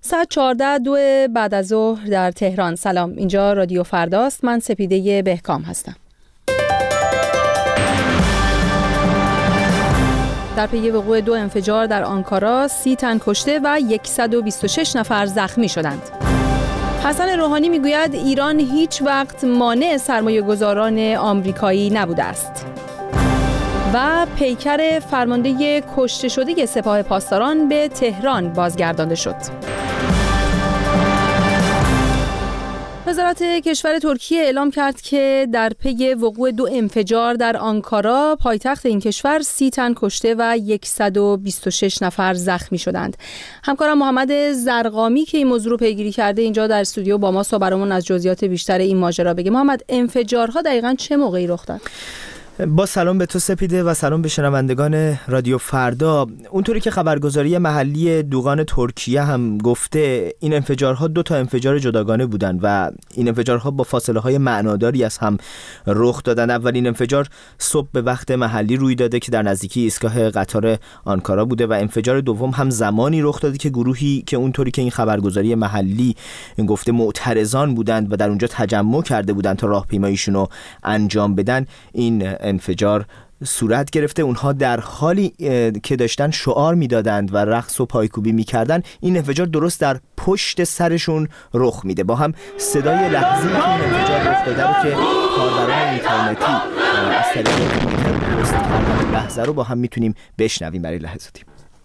ساعت 14:02 بعد از ظهر در تهران. سلام، اینجا رادیو فرداست. من سپیده بهکام هستم. در پی وقوع 2 انفجار در آنکارا 30 تن کشته و 126 نفر زخمی شدند. حسن روحانی میگوید ایران هیچ وقت مانع سرمایه‌گذاران آمریکایی نبوده است. و پیکر فرمانده کشته شده سپاه پاسداران به تهران بازگردانده شد. وزارت کشور ترکیه اعلام کرد که در پی وقوع 2 انفجار در آنکارا پایتخت این کشور 30 تن کشته و 126 نفر زخمی شدند. همکارم محمد زرقامی که این موضوع رو پیگیری کرده اینجا در استودیو با ماست و برامون از جزئیات بیشتر این ماجرا بگه. محمد، انفجارها دقیقاً چه موقعی رخ داد؟ با سلام به تو سپیده و سلام به شنوندگان رادیو فردا. اونطوری که خبرگزاری محلی دوغان ترکیه هم گفته، این انفجارها 2 تا انفجار جداگانه بودند و این انفجارها با فاصله های معناداری از هم رخ دادن. اولین انفجار صبح به وقت محلی روی داده که در نزدیکی ایستگاه قطار آنکارا بوده و انفجار دوم هم زمانی رخ داده که گروهی که اونطوری که این خبرگزاری محلی گفته معترضان بودند و در اونجا تجمع کرده بودند تا راهپیماییشون رو انجام بدن، این انفجار صورت گرفته. اونها در حالی که داشتن شعار میدادند و رقص و پایکوبی میکردن، این انفجار درست در پشت سرشون رخ میده. با هم صدای لحظه‌ای که این انفجار رخ داده رو که کاربران اینترنتی از طریق توییتر پست کردن لحظه رو با هم میتونیم بشنویم برای لحظاتی.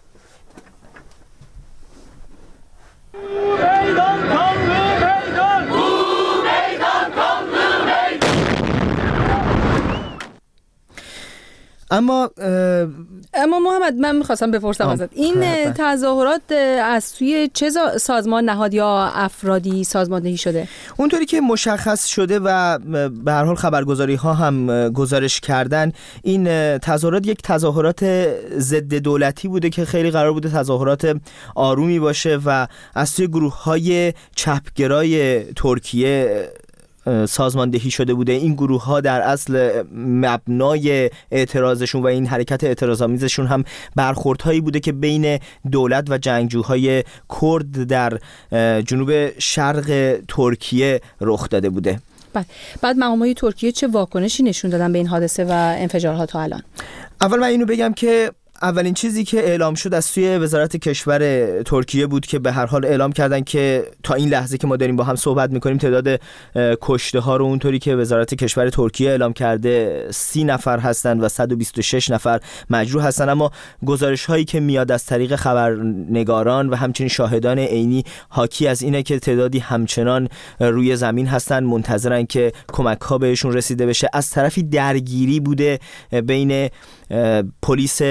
اما محمد، من میخواستم بپرسم ازت، این تظاهرات از سوی چه سازمان، نهاد یا افرادی سازماندهی شده؟ اونطوری که مشخص شده و به هر حال خبرگزاری ها هم گزارش کردن، این تظاهرات یک تظاهرات ضد دولتی بوده که خیلی قرار بوده تظاهرات آرومی باشه و از سوی گروه های چپگرای ترکیه سازماندهی شده بوده. این گروه ها در اصل مبنای اعتراضشون و این حرکت اعتراض‌آمیزشون هم برخوردهایی بوده که بین دولت و جنگجوهای کرد در جنوب شرق ترکیه رخ داده بوده. بعد مقامات ترکیه چه واکنشی نشون دادن به این حادثه و انفجارها تا الان؟ اول من اینو بگم که اولین چیزی که اعلام شد از سوی وزارت کشور ترکیه بود که به هر حال اعلام کردن که تا این لحظه که ما داریم با هم صحبت میکنیم تعداد کشته ها رو اونطوری که وزارت کشور ترکیه اعلام کرده 30 نفر هستن و 126 نفر مجروح هستن. اما گزارش هایی که میاد از طریق خبرنگاران و همچنین شاهدان عینی حاکی از اینه که تعدادی همچنان روی زمین هستن، منتظرن که کمک ها بهشون رسیده بشه. از طرفی درگیری بوده بین پلیس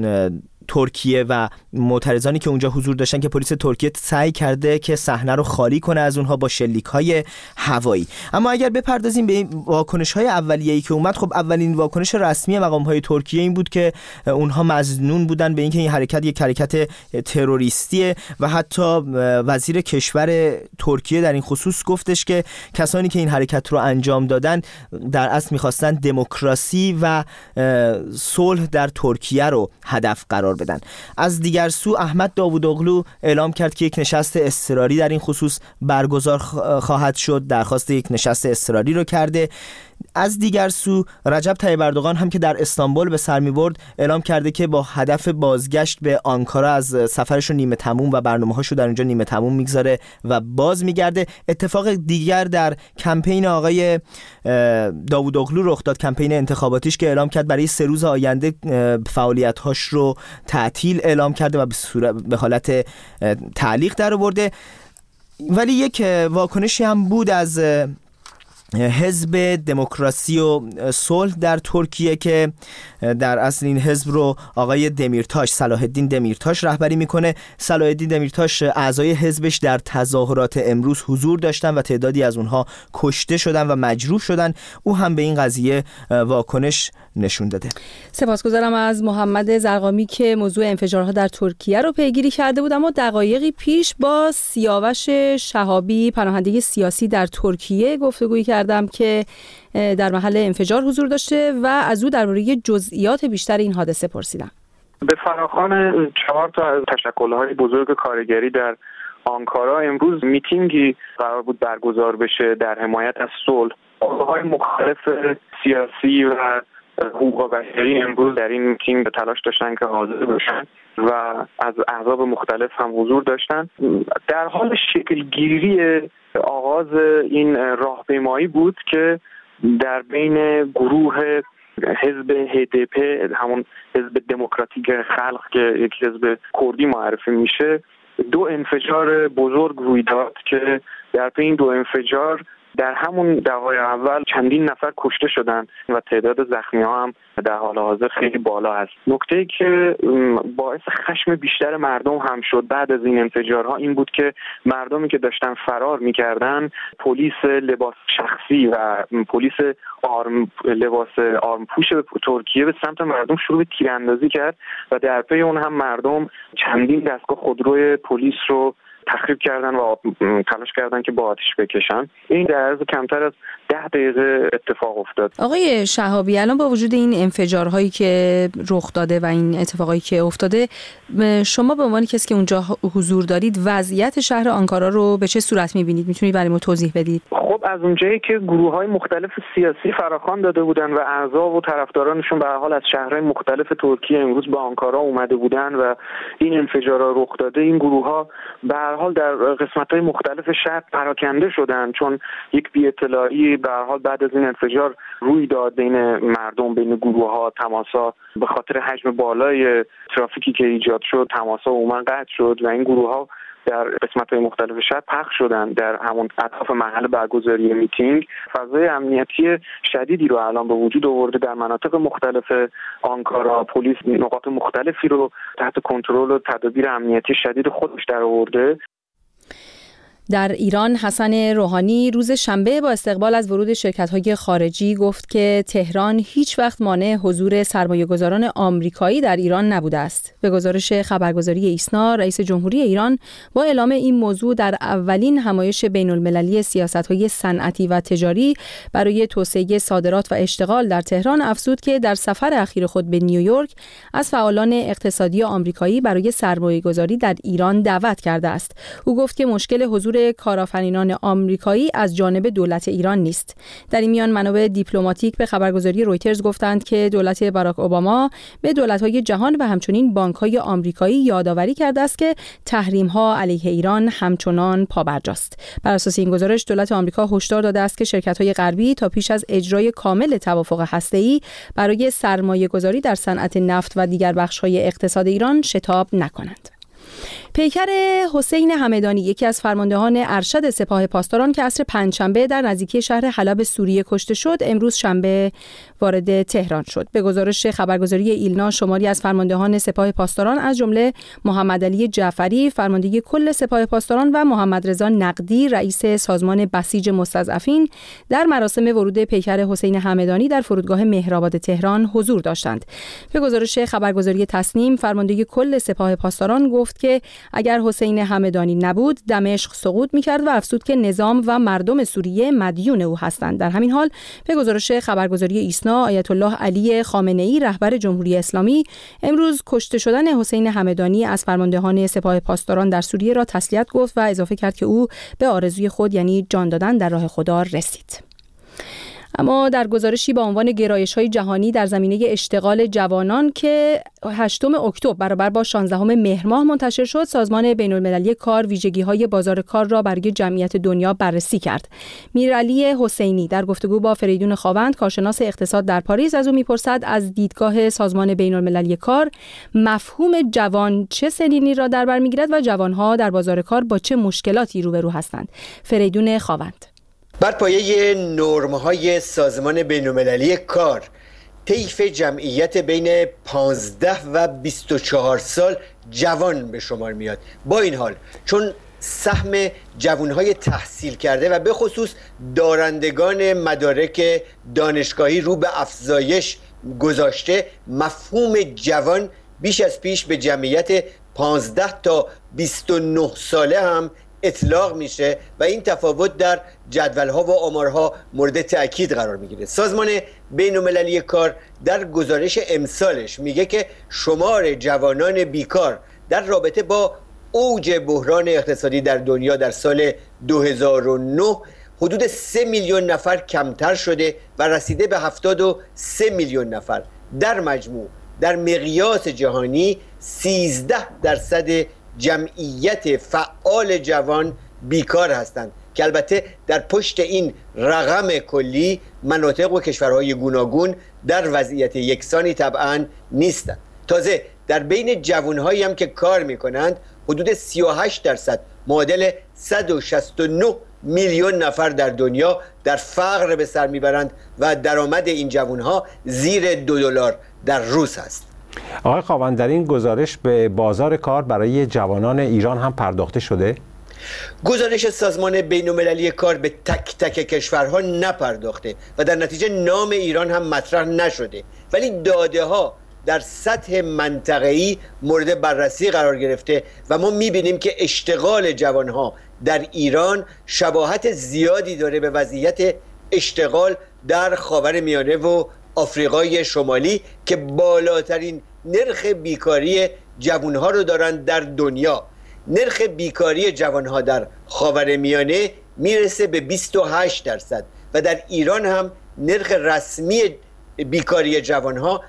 ترکیه و معترضانی که اونجا حضور داشتن که پلیس ترکیه سعی کرده که صحنه رو خالی کنه از اونها با شلیک‌های هوایی. اما اگر بپردازیم به این واکنش‌های اولیه‌ای که اومد، خب اولین واکنش رسمی مقام‌های ترکیه این بود که اونها مظنون بودن به اینکه این حرکت یک حرکت تروریستیه و حتی وزیر کشور ترکیه در این خصوص گفتش که کسانی که این حرکت رو انجام دادن در اصل می‌خواستن دموکراسی و صلح در ترکیه رو هدف قرار بدن. از دیگر سو احمد داوودوغلو اعلام کرد که یک نشست اضطراری در این خصوص برگزار خواهد شد. درخواست یک نشست اضطراری رو کرده. از دیگر سو رجب طیب اردوغان هم که در استانبول به سر می‌برد اعلام کرده که با هدف بازگشت به آنکارا از سفرش رو نیمه تموم و برنامه‌هاشو در اونجا نیمه تموم میگذاره و باز میگرده. اتفاق دیگر در کمپین آقای داوودوغلو رخ داد، کمپین انتخاباتیش که اعلام کرد برای 3 روز آینده فعالیت‌هاش رو تعطیل اعلام کرده و به حالت تعلیق در آورده. ولی یک واکنشی هم بود از حزب دموکراسی و صلح در ترکیه که در اصل این حزب رو آقای دمیرتاش، صلاح الدین دمیرتاش رهبری میکنه. صلاح الدین دمیرتاش اعضای حزبش در تظاهرات امروز حضور داشتن و تعدادی از اونها کشته شدن و مجروح شدن. او هم به این قضیه واکنش نشون داده. سپاسگزارم از محمد زرقامی که موضوع انفجارها در ترکیه رو پیگیری کرده بود. اما دقایقی پیش با سیاوش شهابی، پناهنده سیاسی در ترکیه، گفتگویی کردم که در محل انفجار حضور داشته و از او درباره جزئیات بیشتر این حادثه پرسیدم. به فراخوان 4 تا از تشکل‌های بزرگ کارگری در آنکارا امروز میتینگی قرار بود برگزار بشه در حمایت از صلح. گروه‌های مختلف سیاسی و حقوق بشری امروز در این میتینگ به تلاش داشتن که حاضر باشن و از احزاب مختلف هم حضور داشتن. در حال شکلگیری آغاز این راهپیمایی بود که در بین گروه حزب HDP، همون حزب دموکراتیک خلق که یک حزب کردی معرفی میشه، دو انفجار بزرگ روی داد که در پی این دو انفجار در همون دقایق اول چندین نفر کشته شدن و تعداد زخمی‌ها هم در حال حاضر خیلی بالا است. نکته‌ای که باعث خشم بیشتر مردم هم شد بعد از این انفجارها این بود که مردمی که داشتن فرار می‌کردن، پلیس لباس شخصی و پلیس لباس آرمپوش ترکیه به سمت مردم شروع به تیراندازی کرد و در پی اون هم مردم چندین دستگاه خودروی پلیس رو تخریب کردن و تلاش کردن که با آتش بکشن. این در عرض کمتر از 10 دقیقه اتفاق افتاد. آقای شهابی، الان با وجود این انفجارهایی که رخ داده و این اتفاقایی که افتاده، شما به عنوان کسی که اونجا حضور دارید وضعیت شهر آنکارا رو به چه صورت می‌بینید؟ میتونید برای ما توضیح بدید؟ خب از اونجایی که گروه‌های مختلف سیاسی فراخوان داده بودن و اعضا و طرفدارانشون به هر حال از شهرهای مختلف ترکیه امروز به آنکارا اومده بودن و این انفجارها رخ داده، این گروه‌ها به هر حال در قسمت‌های مختلف شهر پراکنده شدن، چون یک بی‌اطلاعی به هر حال بعد از این انفجار روی داد بین مردم، بین گروه‌ها، تماس‌ها به خاطر حجم بالای ترافیکی که ایجاد شد، تماس‌ها عموما قطع شد و این گروه‌ها در قسمت‌های مختلف شهر پخش شدن در همون اطراف محل برگزاری میتینگ. فضای امنیتی شدیدی رو الان به وجود آورده در مناطق مختلف آنکارا. پلیس نقاط مختلفی رو تحت کنترل و تدابیر امنیتی شدید خودش در آورده. در ایران حسن روحانی روز شنبه با استقبال از ورود شرکت‌های خارجی گفت که تهران هیچ وقت مانع حضور سرمایه‌گذاران آمریکایی در ایران نبوده است. به گزارش خبرگزاری ایسنا، رئیس جمهوری ایران با اعلام این موضوع در اولین همایش بین‌المللی سیاست‌های صنعتی و تجاری برای توسعه صادرات و اشتغال در تهران افزود که در سفر اخیر خود به نیویورک از فعالان اقتصادی آمریکایی برای سرمایه‌گذاری در ایران دعوت کرده است. او گفت که مشکل حضور کارآفرینان آمریکایی از جانب دولت ایران نیست. در این میان منابع دیپلماتیک به خبرگزاری رویترز گفتند که دولت باراک اوباما به دولت‌های جهان و همچنین بانک‌های آمریکایی یادآوری کرده است که تحریم‌ها علیه ایران همچنان پابرجاست. بر اساس این گزارش دولت آمریکا هشدار داده است که شرکت‌های غربی تا پیش از اجرای کامل توافق هسته‌ای برای سرمایه‌گذاری در صنعت نفت و دیگر بخش‌های اقتصاد ایران شتاب نکنند. پیکر حسین همدانی، یکی از فرماندهان ارشد سپاه پاسداران که عصر پنجشنبه در نزدیکی شهر حلب سوریه کشته شد، امروز شنبه وارد تهران شد. به گزارش خبرگزاری ایلنا، شماری از فرماندهان سپاه پاسداران از جمله محمد علی جعفری، فرمانده کل سپاه پاسداران و محمد رضا نقدی، رئیس سازمان بسیج مستضعفین، در مراسم ورود پیکر حسین همدانی در فرودگاه مهرآباد تهران حضور داشتند. به گزارش خبرگزاری تسنیم، فرمانده کل سپاه پاسداران گفت که اگر حسین همدانی نبود دمشق سقوط می‌کرد و افزود که نظام و مردم سوریه مدیون او هستند. در همین حال به گزارش خبرگزاری ایسنا، آیت الله علی خامنه‌ای، رهبر جمهوری اسلامی، امروز کشته شدن حسین همدانی از فرماندهان سپاه پاسداران در سوریه را تسلیت گفت و اضافه کرد که او به آرزوی خود یعنی جان دادن در راه خدا رسید. اما در گزارشی با عنوان گرایش‌های جهانی در زمینه اشتغال جوانان که 8 اکتبر برابر با 16 مهر ماه منتشر شد، سازمان بین‌المللی کار ویژگی‌های بازار کار را برای جمعیت دنیا بررسی کرد. میرعلی حسینی در گفتگو با فریدون خاوند، کارشناس اقتصاد در پاریس، از او می‌پرسد از دیدگاه سازمان بین‌المللی کار مفهوم جوان چه سنینی را در بر می‌گیرد و جوان‌ها در بازار کار با چه مشکلاتی روبرو هستند. فریدون خاوند: بر پایه نرم‌های سازمان بین‌المللی کار، طیف جمعیت بین 15 و 24 سال جوان به شمار میاد. با این حال چون سهم جوانهای تحصیل کرده و به خصوص دارندگان مدارک دانشگاهی رو به افزایش گذاشته، مفهوم جوان بیش از پیش به جمعیت 15 تا 29 ساله هم اطلاق میشه و این تفاوت در جدول‌ها و آمارها مورد تأکید قرار میگیره. سازمان بین‌المللی کار در گزارش امسالش میگه که شمار جوانان بیکار در رابطه با اوج بحران اقتصادی در دنیا در سال 2009 حدود 3 میلیون نفر کمتر شده و رسیده به 73 میلیون نفر. در مجموع در مقیاس جهانی 13% جمعیت فعال جوان بیکار هستند که البته در پشت این رقم کلی مناطق و کشورهای گوناگون در وضعیت یکسانی طبعا نیستند. تازه در بین جوانهایی هم که کار میکنند حدود 38% معادل 169 میلیون نفر در دنیا در فقر به سر میبرند و درآمد این جوانها زیر $2 در روز است. آقای خاوند، در این گزارش به بازار کار برای جوانان ایران هم پرداخته شده؟ گزارش سازمان بین‌المللی کار به تک تک کشورها نپرداخته و در نتیجه نام ایران هم مطرح نشده، ولی داده ها در سطح منطقه‌ای مورد بررسی قرار گرفته و ما می‌بینیم که اشتغال جوانها در ایران شباهت زیادی داره به وضعیت اشتغال در خاورمیانه و آفریقای شمالی که بالاترین نرخ بیکاری جوانها رو دارند در دنیا. نرخ بیکاری جوانها در خاورمیانه میرسه به 28% و در ایران هم نرخ رسمی بیکاری جوانها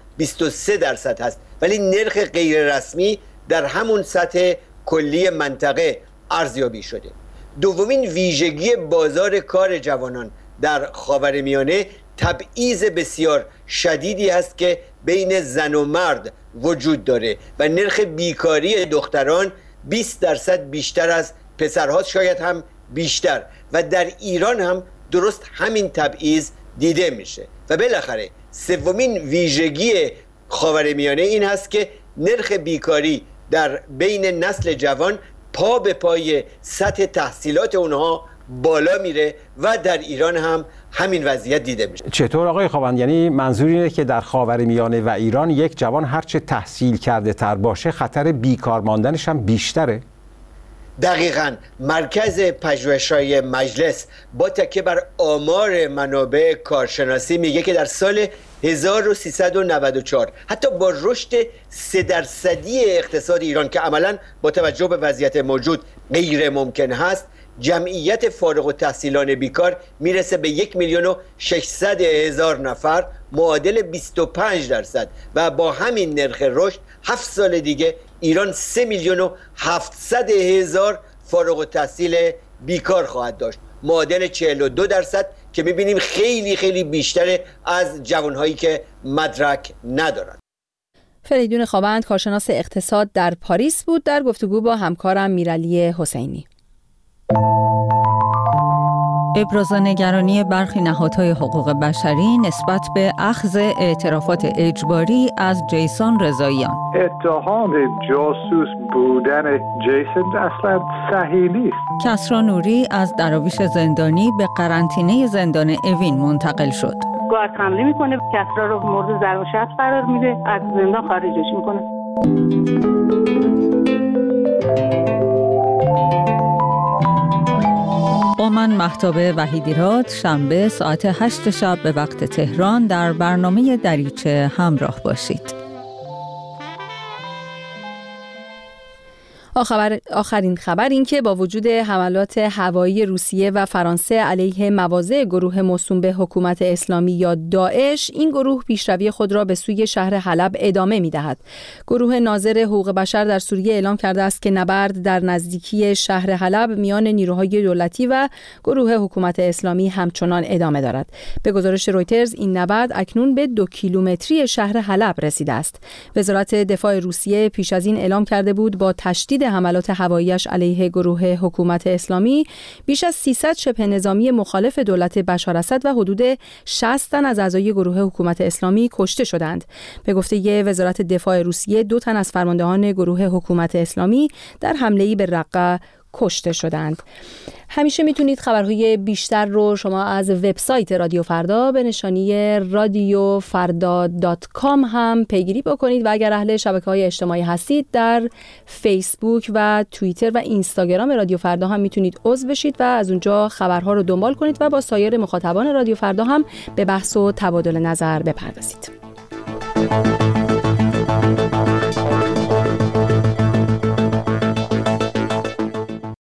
23% هست، ولی نرخ غیر رسمی در همون سطح کلی منطقه ارزیابی شده. دومین ویژگی بازار کار جوانان در خاورمیانه تبعیض بسیار شدیدی هست که بین زن و مرد وجود داره و نرخ بیکاری دختران 20% بیشتر از پسرهاست، شاید هم بیشتر، و در ایران هم درست همین تبعیض دیده میشه. و بالاخره سومین ویژگی خاورمیانه این هست که نرخ بیکاری در بین نسل جوان پا به پای سطح تحصیلات اونها بالا میره و در ایران هم همین وضعیت دیده میشه. چطور آقای خاوند؟ یعنی منظور اینه که در خاورمیانه و ایران یک جوان هرچه تحصیل کرده تر باشه خطر بیکار ماندنش هم بیشتره؟ دقیقاً. مرکز پژوهش‌های مجلس با تکیه بر آمار منابع کارشناسی میگه که در سال 1394 حتی با رشد 3% اقتصاد ایران که عملاً با توجه به وضعیت موجود غیر ممکن هست، جمعیت فارغ التحصیلان بیکار میرسه به 1,600,000 نفر معادل 25% و با همین نرخ رشد 7 سال دیگه ایران 3,700,000 فارغ التحصیل بیکار خواهد داشت، معادل 42% که میبینیم خیلی خیلی بیشتره از جوانهایی که مدرک ندارند. فریدون خاوند، کارشناس اقتصاد در پاریس بود، در گفتگو با همکارم میرعلی حسینی. ابراز نگرانی برخی نهادهای حقوق بشری نسبت به اخذ اعترافات اجباری از جیسون رضاییان. اتهام جاسوس بودن جیسون اصلا صحیح نیست. کسری نوری از دراویش زندانی به قرنطینه زندان اوین منتقل شد. گارد حمله میکنه، کسری رو مورد ضرب و شتم قرار میده، از زندان خارجش میکنه. با من مهتاب وحیدیراد، شنبه ساعت 8 شب به وقت تهران در برنامه دریچه همراه باشید. آخرین خبر این که با وجود حملات هوایی روسیه و فرانسه علیه مواضع گروه موسوم به حکومت اسلامی یا داعش، این گروه پیشروی خود را به سوی شهر حلب ادامه می‌دهد. گروه ناظر حقوق بشر در سوریه اعلام کرده است که نبرد در نزدیکی شهر حلب میان نیروهای دولتی و گروه حکومت اسلامی همچنان ادامه دارد. به گزارش رویترز این نبرد اکنون به 2 کیلومتری شهر حلب رسیده است. وزارت دفاع روسیه پیش از این اعلام کرده بود با تشدید حملات هوایی‌اش علیه گروه حکومت اسلامی بیش از 300 شبه نظامی مخالف دولت بشار اسد و حدود 60 تن از اعضای گروه حکومت اسلامی کشته شدند. به گفته وزارت دفاع روسیه 2 تن از فرماندهان گروه حکومت اسلامی در حمله‌ای به رقه کشته شدند. همیشه میتونید خبرهای بیشتر رو شما از وبسایت رادیو فردا به نشانی radiofarda.com هم پیگیری بکنید و اگر اهل شبکه‌های اجتماعی هستید در فیسبوک و توییتر و اینستاگرام رادیو فردا هم میتونید عضو بشید و از اونجا خبرها رو دنبال کنید و با سایر مخاطبان رادیو فردا هم به بحث و تبادل نظر بپردازید.